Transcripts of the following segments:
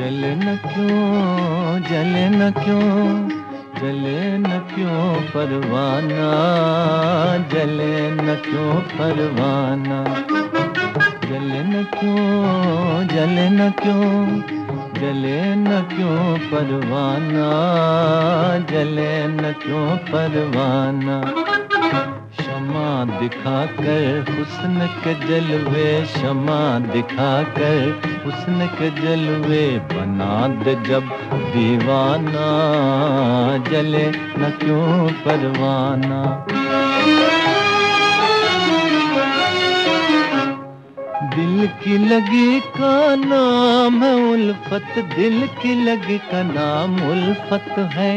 जले न क्यों, जले न क्यों, जले न क्यों परवाना, जले न क्यों परवाना। जले न क्यों, जले न क्यों, जले न क्यों परवाना, जले न क्यों परवाना। शमा दिखाकर हुस्न के जलवे, शमा दिखाकर हुस्न के जलवे बना दे जब दीवाना, जले न क्यों परवाना। दिल की लगी का नाम है उल्फत, दिल की लगी का नाम उल्फत है।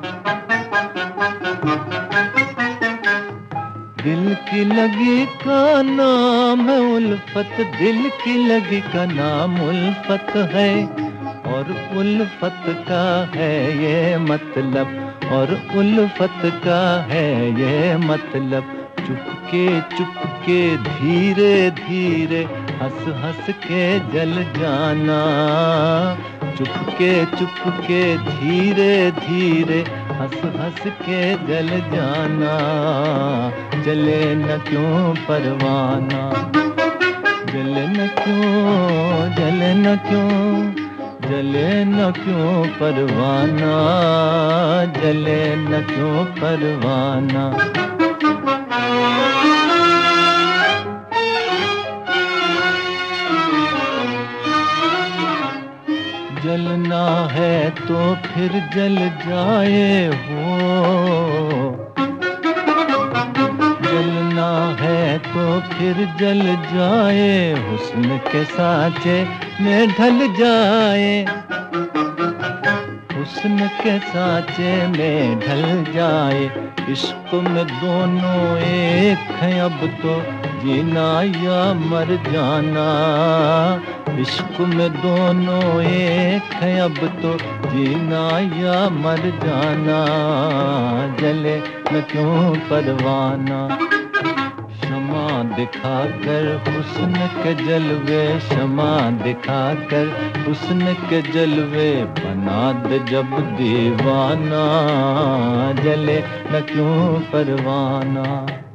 दिल की लगी का नाम है उल्फत, दिल की लगी का नाम उल्फत है। और उल्फत का है ये मतलब, और उल्फत का है ये मतलब। चुपके चुपके धीरे धीरे हंस हंस के जल जाना, चुपके चुपके धीरे धीरे हंस हंस के जल जाना। जले न क्यों परवाना, जले न क्यों, जले न क्यों, जले न क्यों परवाना, जले न क्यों परवाना। जलना है तो फिर जल जाए हो, जलना है तो फिर जल जाए, हुस्न के सांचे में ढल जाए, हुस्न के सांचे में ढल जाए। इश्क में दोनों एक हैं अब तो, जीना या मर जाना। इश्क में दोनों एक हैं अब तो, जीना या मर जाना। जले न क्यों परवाना। शमा दिखाकर हुस्न के जलवे, शमा दिखाकर हुस्न के जलवे बना दे जब दीवाना, जले न क्यों परवाना।